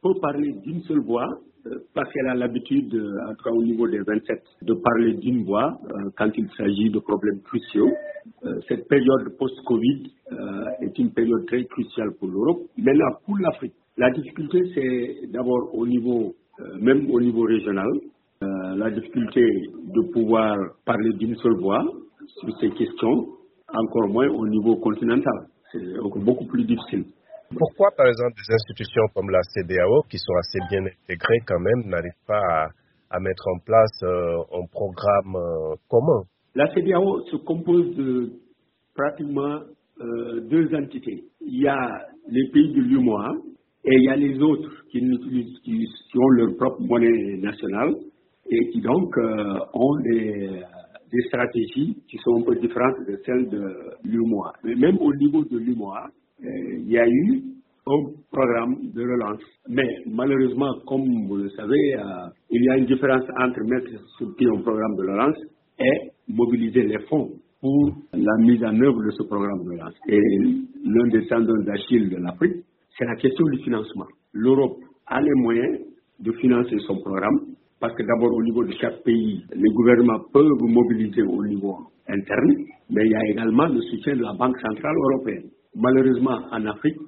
peut parler d'une seule voix parce qu'elle a l'habitude, en tout cas au niveau des 27, de parler d'une voix quand il s'agit de problèmes cruciaux. Cette période post-Covid est une période très cruciale pour l'Europe. Maintenant, pour l'Afrique, la difficulté, c'est d'abord au niveau, même au niveau régional, la difficulté de pouvoir parler d'une seule voix sur ces questions, encore moins au niveau continental. C'est encore beaucoup plus difficile. Pourquoi, par exemple, des institutions comme la CEDEAO, qui sont assez bien intégrées quand même, n'arrivent pas à mettre en place un programme commun? La CEDEAO se compose de pratiquement deux entités. Il y a les pays de l'UEMOA et il y a les autres qui ont leur propre monnaie nationale et qui donc ont des stratégies qui sont un peu différentes de celles de l'UEMOA. Mais même au niveau de l'UEMOA, il y a eu un programme de relance. Mais malheureusement, comme vous le savez, il y a une différence entre mettre sur pied un programme de relance et mobiliser les fonds pour la mise en œuvre de ce programme de relance. Et l'un des tendons d'Achille de l'Afrique, c'est la question du financement. L'Europe a les moyens de financer son programme parce que d'abord au niveau de chaque pays, les gouvernements peuvent mobiliser au niveau interne, mais il y a également le soutien de la Banque centrale européenne. Malheureusement, en Afrique,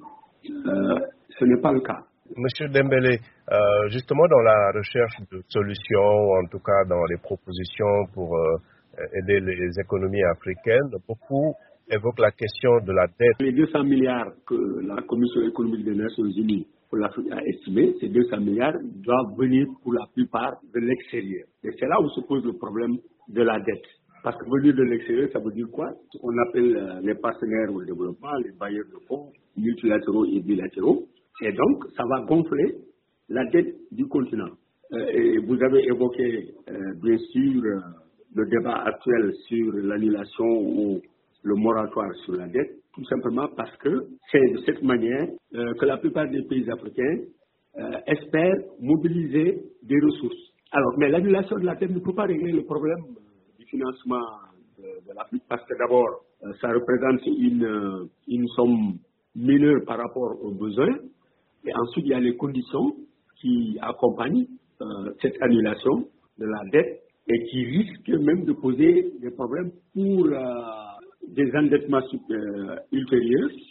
ce n'est pas le cas. Monsieur Dembélé, justement dans la recherche de solutions, ou en tout cas dans les propositions pour aider les économies africaines, beaucoup évoquent la question de la dette. Les 200 milliards que la Commission économique des Nations Unies pour l'Afrique a estimé, ces 200 milliards doivent venir pour la plupart de l'extérieur. Et c'est là où se pose le problème de la dette. Parce que venir de l'extérieur, ça veut dire quoi? Ce qu'on appelle les partenaires au développement, les bailleurs de fonds, multilatéraux et bilatéraux. Et donc, ça va gonfler la dette du continent. Et vous avez évoqué, bien sûr, le débat actuel sur l'annulation ou le moratoire sur la dette, tout simplement parce que c'est de cette manière que la plupart des pays africains espèrent mobiliser des ressources. Alors, mais l'annulation de la dette ne peut pas régler le problème du financement de l'Afrique parce que d'abord, ça représente une somme mineure par rapport aux besoins. Et ensuite, il y a les conditions qui accompagnent cette annulation de la dette et qui risquent même de poser des problèmes pour des endettements ultérieurs